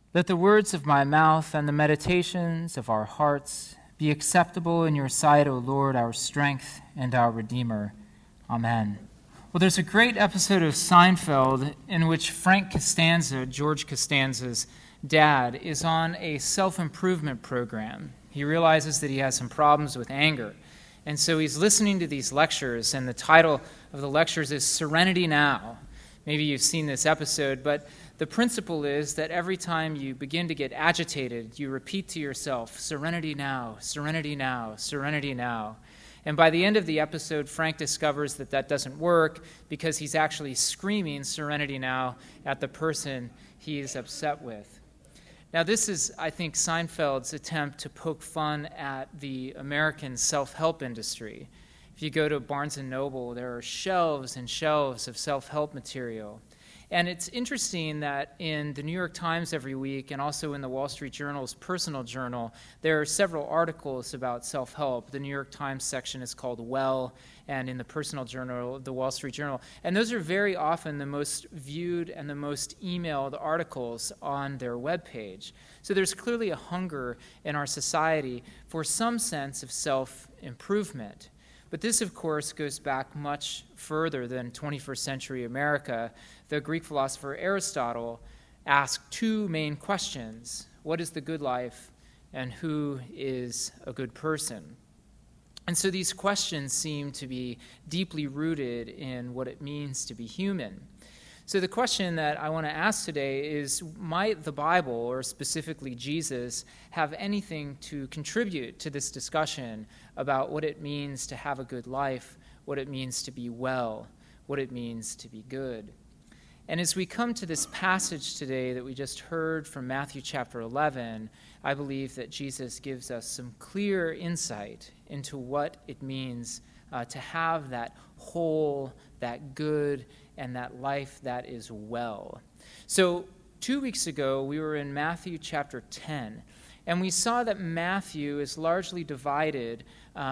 Let the words of my mouth and the meditations of our hearts be acceptable in your sight, O Lord, our strength and our Redeemer. Amen. Well, there's a great episode of Seinfeld in which Frank Costanza, George Costanza's dad, is on a self-improvement program. He realizes that he has some problems with anger. And so he's listening to these lectures, and the title of the lectures is Serenity Now. Maybe you've seen this episode, but the principle is that every time you begin to get agitated, you repeat to yourself, serenity now, serenity now, serenity now. And by the end of the episode, Frank discovers that that doesn't work because he's actually screaming serenity now at the person he is upset with. Now, this is, I think, Seinfeld's attempt to poke fun at the American self-help industry. If you go to Barnes & Noble, there are shelves and shelves of self-help material. And it's interesting that in the New York Times every week and also in the Wall Street Journal's personal journal, there are several articles about self-help. The New York Times section is called Well, and in the personal journal, the Wall Street Journal. And those are very often the most viewed and the most emailed articles on their webpage. So there's clearly a hunger in our society for some sense of self-improvement. But this, of course, goes back much further than 21st century America. The Greek philosopher Aristotle asked two main questions. What is the good life, and who is a good person? And so these questions seem to be deeply rooted in what it means to be human. So the question that I want to ask today is, might the Bible, or specifically Jesus, have anything to contribute to this discussion about what it means to have a good life, what it means to be well, what it means to be good? And as we come to this passage today that we just heard from Matthew chapter 11, I believe that Jesus gives us some clear insight into what it means to have that whole, that good, and that life that is well. So 2 weeks ago, we were in Matthew chapter 10, and we saw that Matthew is largely divided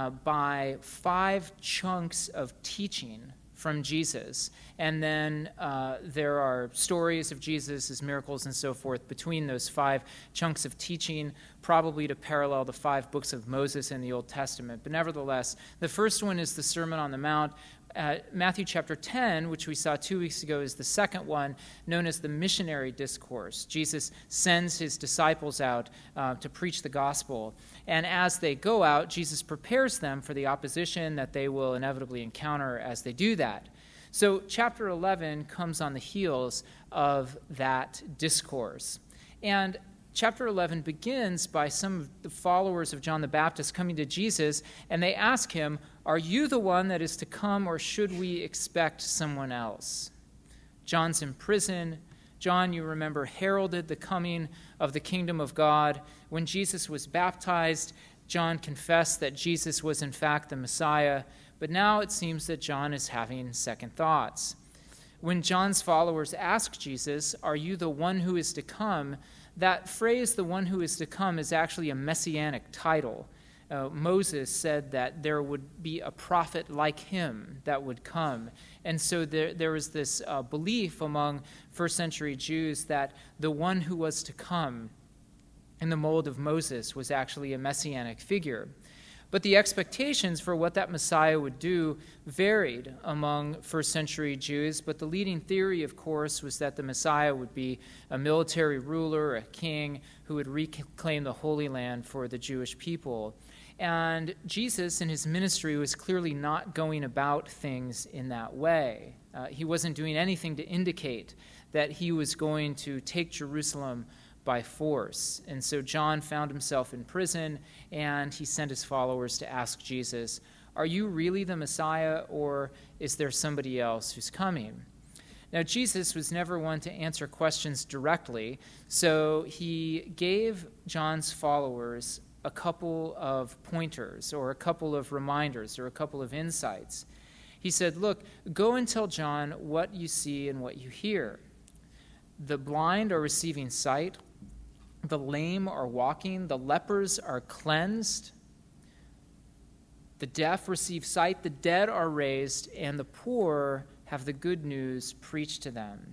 by 5 chunks of teaching from Jesus. And then there are stories of Jesus, his miracles, and so forth between those 5 chunks of teaching, probably to parallel the 5 books of Moses in the Old Testament. But nevertheless, the first one is the Sermon on the Mount. Matthew chapter 10, which we saw 2 weeks ago, is the second one, known as the missionary discourse. Jesus sends his disciples out to preach the gospel. And as they go out, Jesus prepares them for the opposition that they will inevitably encounter as they do that. So chapter 11 comes on the heels of that discourse. And chapter 11 begins by some of the followers of John the Baptist coming to Jesus, and they ask him, "Are you the one that is to come, or should we expect someone else?" John's in prison. John, you remember, heralded the coming of the kingdom of God. When Jesus was baptized, John confessed that Jesus was in fact the Messiah, but now it seems that John is having second thoughts. When John's followers ask Jesus, "Are you the one who is to come?" that phrase, "the one who is to come," is actually a messianic title. Moses said that there would be a prophet like him that would come. And so there was this belief among first century Jews that the one who was to come in the mold of Moses was actually a messianic figure. But the expectations for what that Messiah would do varied among first century Jews. But the leading theory, of course, was that the Messiah would be a military ruler, a king who would reclaim the Holy Land for the Jewish people. And Jesus in his ministry was clearly not going about things in that way. He wasn't doing anything to indicate that he was going to take Jerusalem by force. And so John found himself in prison, and he sent his followers to ask Jesus, "Are you really the Messiah, or is there somebody else who's coming?" Now, Jesus was never one to answer questions directly, so he gave John's followers a couple of pointers or a couple of reminders or a couple of insights. He said, "Look, go and tell John what you see and what you hear. The blind are receiving sight, the lame are walking, the lepers are cleansed, the deaf receive sight, the dead are raised, and the poor have the good news preached to them."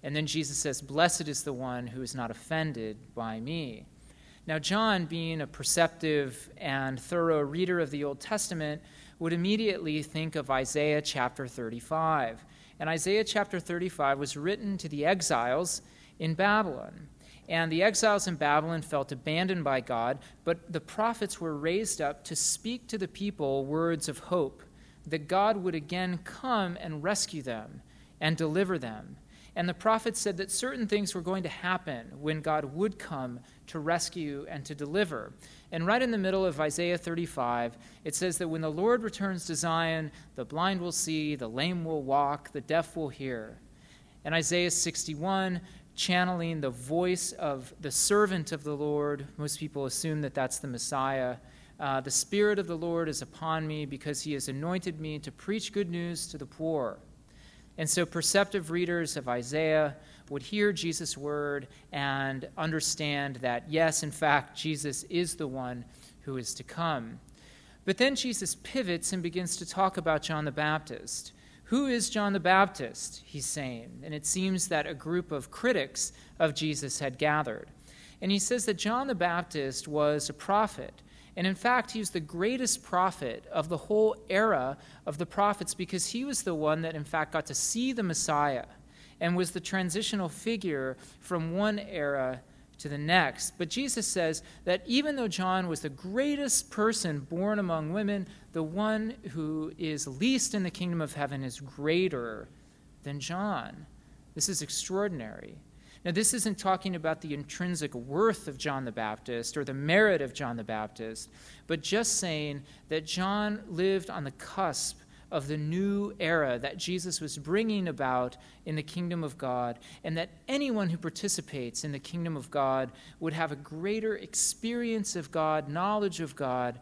And then Jesus says, "Blessed is the one who is not offended by me." Now, John, being a perceptive and thorough reader of the Old Testament, would immediately think of Isaiah chapter 35. And Isaiah chapter 35 was written to the exiles in Babylon. And the exiles in Babylon felt abandoned by God, but the prophets were raised up to speak to the people words of hope, that God would again come and rescue them and deliver them. And the prophets said that certain things were going to happen when God would come to rescue and to deliver. And right in the middle of Isaiah 35, it says that when the Lord returns to Zion, the blind will see, the lame will walk, the deaf will hear. And Isaiah 61, channeling the voice of the servant of the Lord, most people assume that that's the Messiah. The Spirit of the Lord is upon me because he has anointed me to preach good news to the poor. And so perceptive readers of Isaiah would hear Jesus' word and understand that, yes, in fact, Jesus is the one who is to come. But then Jesus pivots and begins to talk about John the Baptist. Who is John the Baptist, he's saying? And it seems that a group of critics of Jesus had gathered. And he says that John the Baptist was a prophet. And in fact, he was the greatest prophet of the whole era of the prophets because he was the one that, in fact, got to see the Messiah and was the transitional figure from one era to the next. But Jesus says that even though John was the greatest person born among women, the one who is least in the kingdom of heaven is greater than John. This is extraordinary. Now, this isn't talking about the intrinsic worth of John the Baptist or the merit of John the Baptist, but just saying that John lived on the cusp of the new era that Jesus was bringing about in the kingdom of God, and that anyone who participates in the kingdom of God would have a greater experience of God, knowledge of God,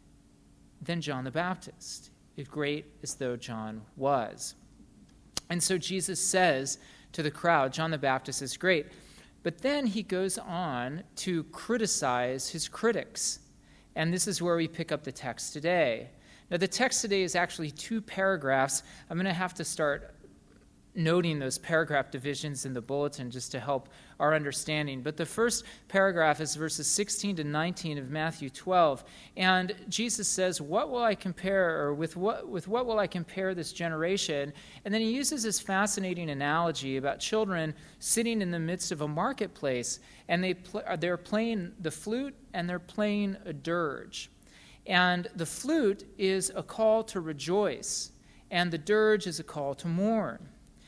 than John the Baptist, as great as though John was. And so Jesus says to the crowd, John the Baptist is great. But then he goes on to criticize his critics. And this is where we pick up the text today. Now, the text today is actually 2 paragraphs. I'm going to have to start noting those paragraph divisions in the bulletin just to help our understanding. But the first paragraph is verses 16 to 19 of Matthew 12. And Jesus says, what will I compare, or with what will I compare this generation? And then he uses this fascinating analogy about children sitting in the midst of a marketplace, and they're playing the flute and they're playing a dirge. And the flute is a call to rejoice, and the dirge is a call to mourn.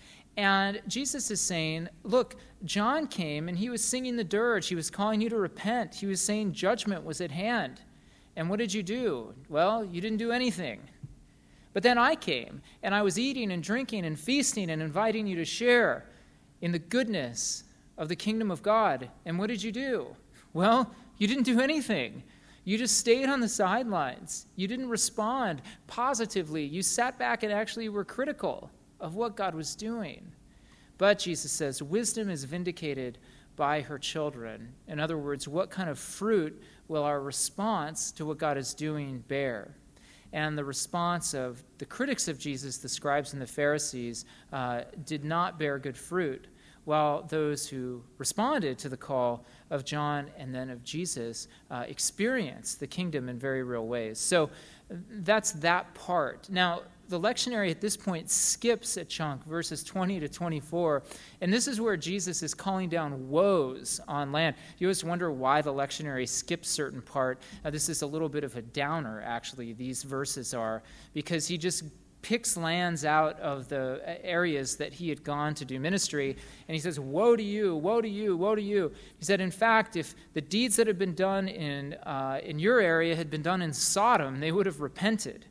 And Jesus is saying, look, John came and he was singing the dirge. He was calling you to repent. He was saying judgment was at hand. And what did you do? Well, you didn't do anything. But then I came, and I was eating and drinking and feasting and inviting you to share in the goodness of the kingdom of God. And what did you do? Well, you didn't do anything. You just stayed on the sidelines. You didn't respond positively. You sat back and actually were critical of what God was doing. But Jesus says, wisdom is vindicated by her children. In other words, what kind of fruit will our response to what God is doing bear? And the response of the critics of Jesus, the scribes and the Pharisees, did not bear good fruit, while those who responded to the call of John and then of Jesus experienced the kingdom in very real ways. So that's that part. Now, the lectionary at this point skips a chunk, verses 20 to 24, and this is where Jesus is calling down woes on land. You always wonder why the lectionary skips certain part. This is a little bit of a downer, actually, these verses are, because he just picks lands out of the areas that he had gone to do ministry, and he says, woe to you, woe to you, woe to you. He said, in fact, if the deeds that had been done in your area had been done in Sodom, they would have repented.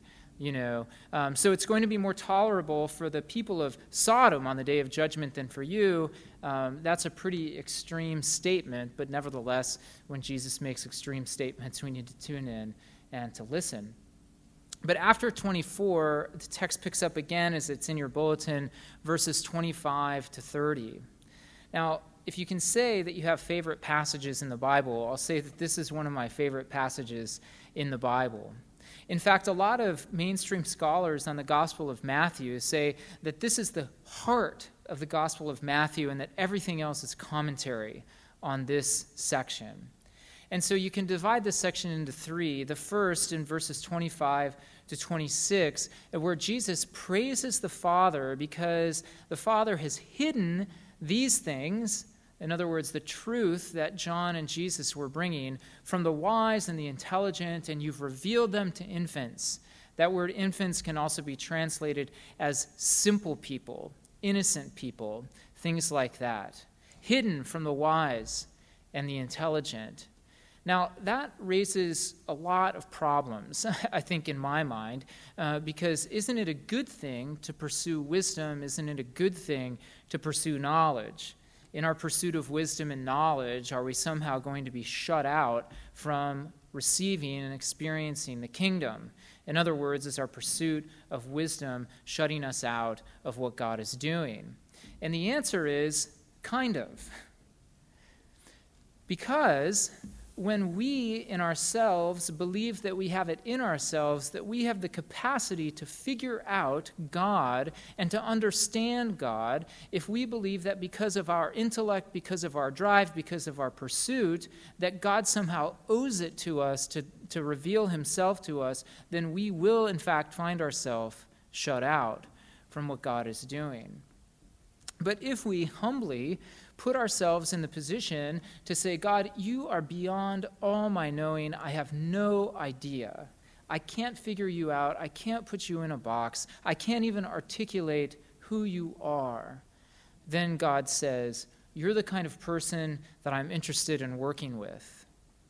So it's going to be more tolerable for the people of Sodom on the day of judgment than for you. That's a pretty extreme statement, but nevertheless, when Jesus makes extreme statements, we need to tune in and to listen. But after 24, the text picks up again, as it's in your bulletin, verses 25 to 30. Now, if you can say that you have favorite passages in the Bible, I'll say that this is one of my favorite passages in the Bible. In fact, a lot of mainstream scholars on the Gospel of Matthew say that this is the heart of the Gospel of Matthew, and that everything else is commentary on this section. And so you can divide this section into three. The first, in verses 25 to 26, where Jesus praises the Father because the Father has hidden these things, in other words, the truth that John and Jesus were bringing, from the wise and the intelligent, and you've revealed them to infants. That word infants can also be translated as simple people, innocent people, things like that. Hidden from the wise and the intelligent. Now, that raises a lot of problems, I think, in my mind, because isn't it a good thing to pursue wisdom? Isn't it a good thing to pursue knowledge? In our pursuit of wisdom and knowledge, are we somehow going to be shut out from receiving and experiencing the kingdom? In other words, is our pursuit of wisdom shutting us out of what God is doing? And the answer is kind of. Because when we in ourselves believe that we have it in ourselves, that we have the capacity to figure out God and to understand God, if we believe that because of our intellect, because of our drive, because of our pursuit, that God somehow owes it to us to reveal himself to us, then we will in fact find ourselves shut out from what God is doing. But if we humbly put ourselves in the position to say, God, you are beyond all my knowing. I have no idea. I can't figure you out. I can't put you in a box. I can't even articulate who you are. Then God says, you're the kind of person that I'm interested in working with.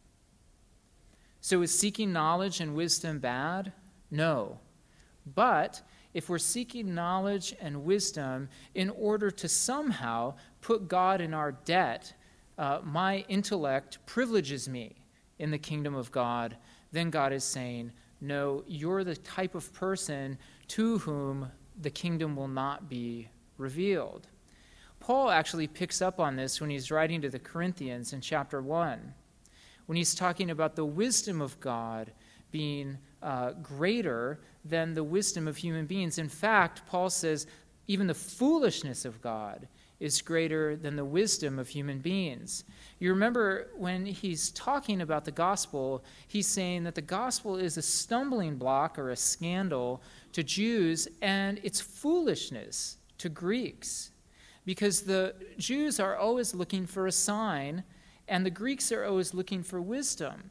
So is seeking knowledge and wisdom bad? No. But if we're seeking knowledge and wisdom in order to somehow put God in our debt, my intellect privileges me in the kingdom of God, then God is saying, no, you're the type of person to whom the kingdom will not be revealed. Paul actually picks up on this when he's writing to the Corinthians in chapter 1, when he's talking about the wisdom of God being greater than the wisdom of human beings. In fact, Paul says even the foolishness of God is greater than the wisdom of human beings. You remember when he's talking about the gospel, he's saying that the gospel is a stumbling block or a scandal to Jews, and it's foolishness to Greeks, because the Jews are always looking for a sign, and the Greeks are always looking for wisdom.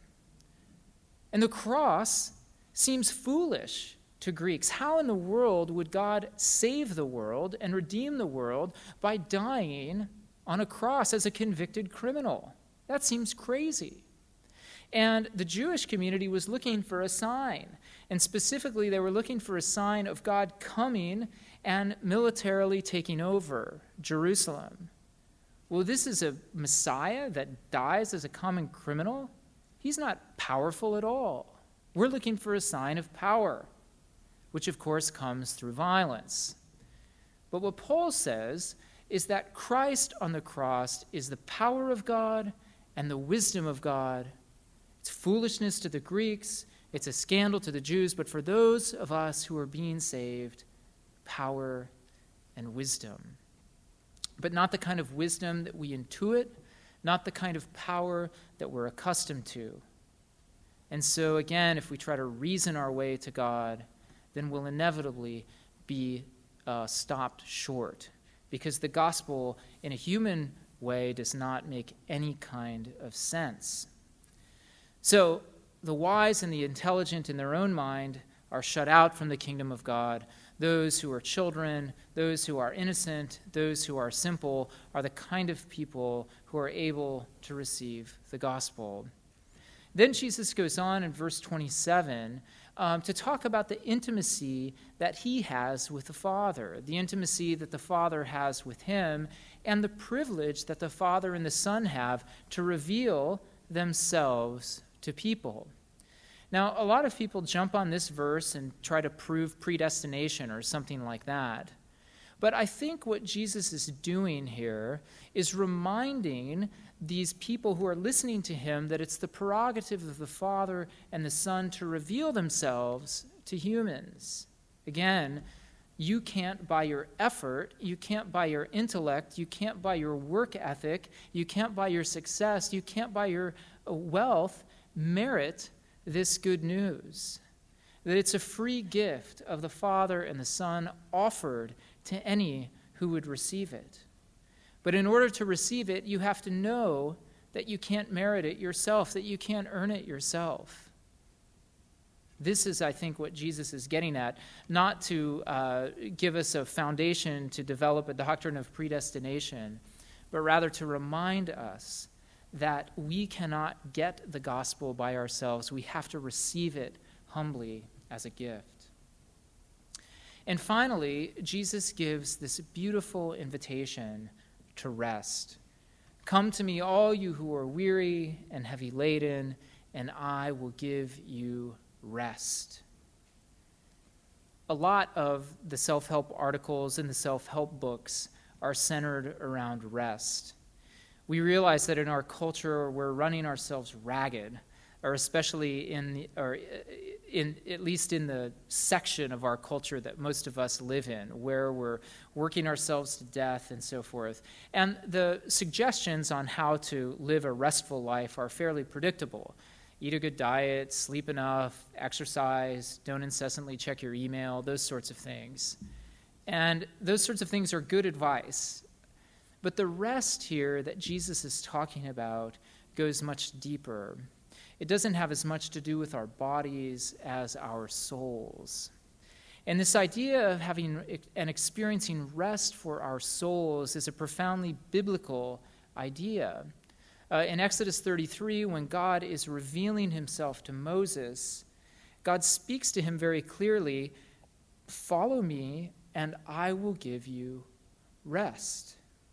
And the cross seems foolish to Greeks. How in the world would God save the world and redeem the world by dying on a cross as a convicted criminal? That seems crazy. And the Jewish community was looking for a sign. And specifically, they were looking for a sign of God coming and militarily taking over Jerusalem. Well, this is a Messiah that dies as a common criminal? He's not powerful at all. We're looking for a sign of power, which of course comes through violence. But what Paul says is that Christ on the cross is the power of God and the wisdom of God. It's foolishness to the Greeks, it's a scandal to the Jews, but for those of us who are being saved, power and wisdom. But not the kind of wisdom that we intuit, not the kind of power that we're accustomed to. And so again, if we try to reason our way to God, then we'll inevitably be stopped short, because the gospel in a human way does not make any kind of sense. So the wise and the intelligent in their own mind are shut out from the kingdom of God. Those who are children, those who are innocent, those who are simple are the kind of people who are able to receive the gospel. Then Jesus goes on in verse 27 to talk about the intimacy that he has with the Father, the intimacy that the Father has with him, and the privilege that the Father and the Son have to reveal themselves to people. Now, a lot of people jump on this verse and try to prove predestination or something like that. But I think what Jesus is doing here is reminding these people who are listening to him that it's the prerogative of the Father and the Son to reveal themselves to humans. Again, You can't, by your effort, you can't, by your intellect, you can't, by your work ethic, you can't, by your success, you can't, by your wealth, merit this good news. That it's a free gift of the Father and the Son offered to any who would receive it. But in order to receive it, you have to know that you can't merit it yourself, that you can't earn it yourself. This is, I think, what Jesus is getting at, not to give us a foundation to develop a doctrine of predestination, but rather to remind us that we cannot get the gospel by ourselves. We have to receive it humbly as a gift. And finally, Jesus gives this beautiful invitation to rest. Come to me, all you who are weary and heavy laden, and I will give you rest. A lot of the self-help articles in the self-help books are centered around rest. We realize that in our culture we're running ourselves ragged, or especially at least in the section of our culture that most of us live in, where we're working ourselves to death and so forth. And the suggestions on how to live a restful life are fairly predictable. Eat a good diet, sleep enough, exercise, don't incessantly check your email, those sorts of things. And those sorts of things are good advice. But the rest here that Jesus is talking about goes much deeper. It doesn't have as much to do with our bodies as our souls. And this idea of having and experiencing rest for our souls is a profoundly biblical idea. In Exodus 33, when God is revealing himself to Moses, God speaks to him very clearly, "Follow me, and I will give you rest."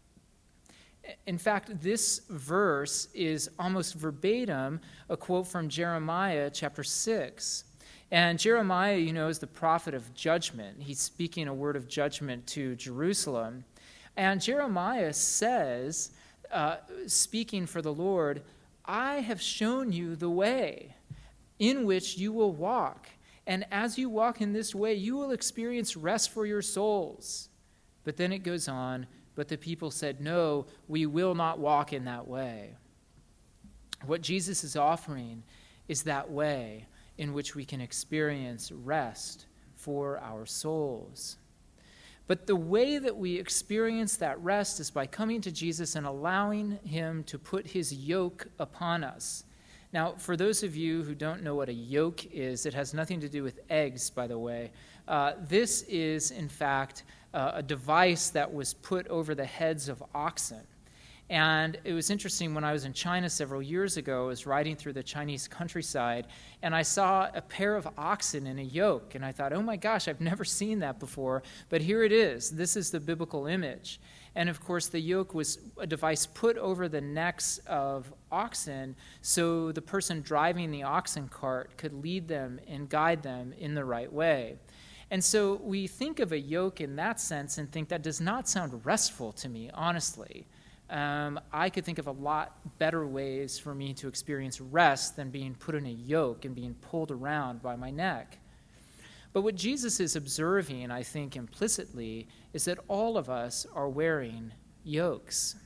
In fact, this verse is almost verbatim a quote from Jeremiah chapter 6. And Jeremiah, is the prophet of judgment. He's speaking a word of judgment to Jerusalem. And Jeremiah says, speaking for the Lord, "I have shown you the way in which you will walk. And as you walk in this way, you will experience rest for your souls." But then it goes on, "But the people said, 'No, we will not walk in that way.'" What Jesus is offering is that way in which we can experience rest for our souls. But the way that we experience that rest is by coming to Jesus and allowing him to put his yoke upon us. Now, for those of you who don't know what a yoke is, it has nothing to do with eggs, by the way. This is, in fact, a device that was put over the heads of oxen. And it was interesting, when I was in China several years ago, I was riding through the Chinese countryside, and I saw a pair of oxen in a yoke. And I thought, oh my gosh, I've never seen that before. But here it is. This is the biblical image. And of course, the yoke was a device put over the necks of oxen so the person driving the oxen cart could lead them and guide them in the right way. And so we think of a yoke in that sense and think that does not sound restful to me, honestly. I could think of a lot better ways for me to experience rest than being put in a yoke and being pulled around by my neck. But what Jesus is observing, I think implicitly, is that all of us are wearing yokes.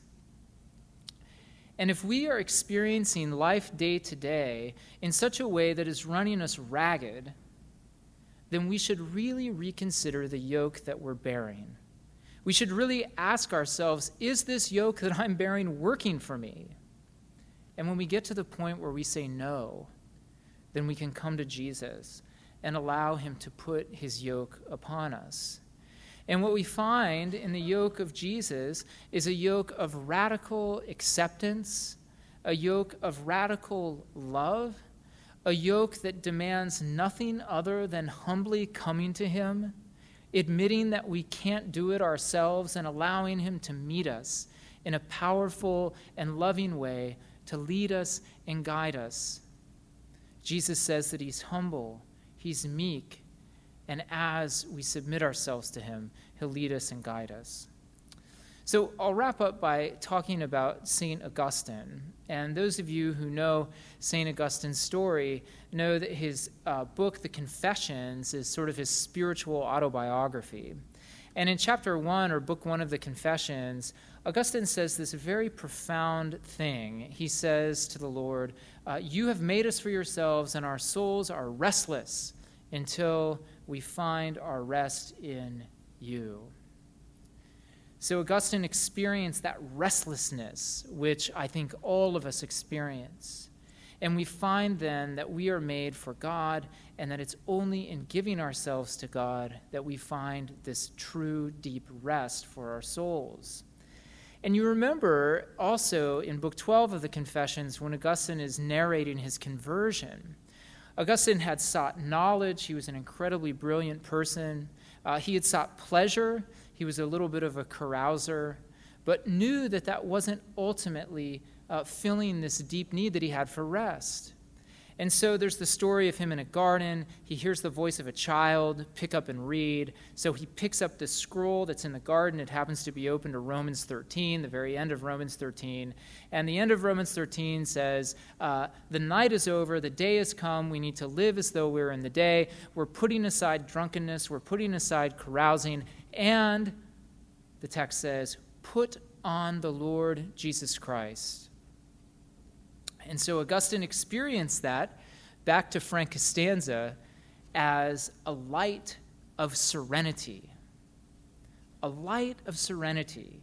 And if we are experiencing life day to day in such a way that is running us ragged, then we should really reconsider the yoke that we're bearing. We should really ask ourselves, is this yoke that I'm bearing working for me? And when we get to the point where we say no, then we can come to Jesus and allow him to put his yoke upon us. And what we find in the yoke of Jesus is a yoke of radical acceptance, a yoke of radical love, a yoke that demands nothing other than humbly coming to him, admitting that we can't do it ourselves, and allowing him to meet us in a powerful and loving way to lead us and guide us. Jesus says that he's humble, he's meek, and as we submit ourselves to him, he'll lead us and guide us. So I'll wrap up by talking about St. Augustine. And those of you who know St. Augustine's story know that his book, The Confessions, is sort of his spiritual autobiography. And in chapter 1, or book 1 of the Confessions, Augustine says this very profound thing. He says to the Lord, you have made us for yourselves, and our souls are restless until we find our rest in you. So Augustine experienced that restlessness, which I think all of us experience. And we find then that we are made for God, and that it's only in giving ourselves to God that we find this true, deep rest for our souls. And you remember also in Book 12 of the Confessions, when Augustine is narrating his conversion, Augustine had sought knowledge. He was an incredibly brilliant person. He had sought pleasure. He was a little bit of a carouser, but knew that that wasn't ultimately filling this deep need that he had for rest. And so there's the story of him in a garden. He hears the voice of a child, pick up and read. So he picks up this scroll that's in the garden. It happens to be open to Romans 13, the very end of Romans 13. And the end of Romans 13 says, the night is over, the day has come, we need to live as though we're in the day. We're putting aside drunkenness, we're putting aside carousing, and the text says, put on the Lord Jesus Christ. And so Augustine experienced that, back to Frank Costanza, as a light of serenity. A light of serenity.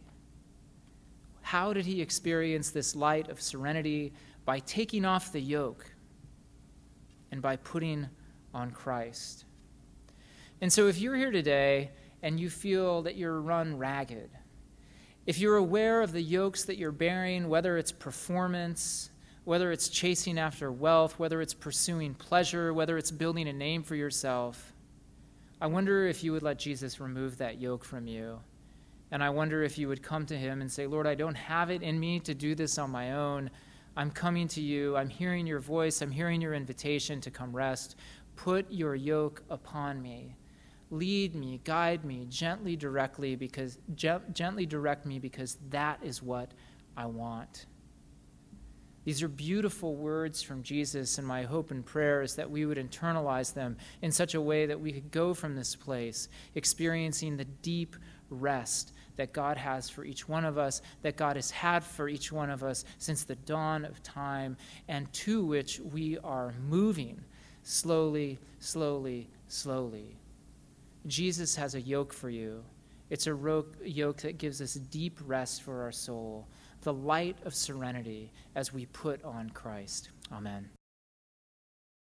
How did he experience this light of serenity? By taking off the yoke and by putting on Christ. And so if you're here today and you feel that you're run ragged, if you're aware of the yokes that you're bearing, whether it's performance, whether it's chasing after wealth, whether it's pursuing pleasure, whether it's building a name for yourself, I wonder if you would let Jesus remove that yoke from you. And I wonder if you would come to him and say, Lord, I don't have it in me to do this on my own. I'm coming to you. I'm hearing your voice. I'm hearing your invitation to come rest. Put your yoke upon me. Lead me, guide me, gently direct me, because that is what I want. These are beautiful words from Jesus, and my hope and prayer is that we would internalize them in such a way that we could go from this place experiencing the deep rest that God has for each one of us, that God has had for each one of us since the dawn of time, and to which we are moving slowly, slowly, slowly. Jesus has a yoke for you. It's a yoke that gives us deep rest for our soul, the light of serenity as we put on Christ. Amen.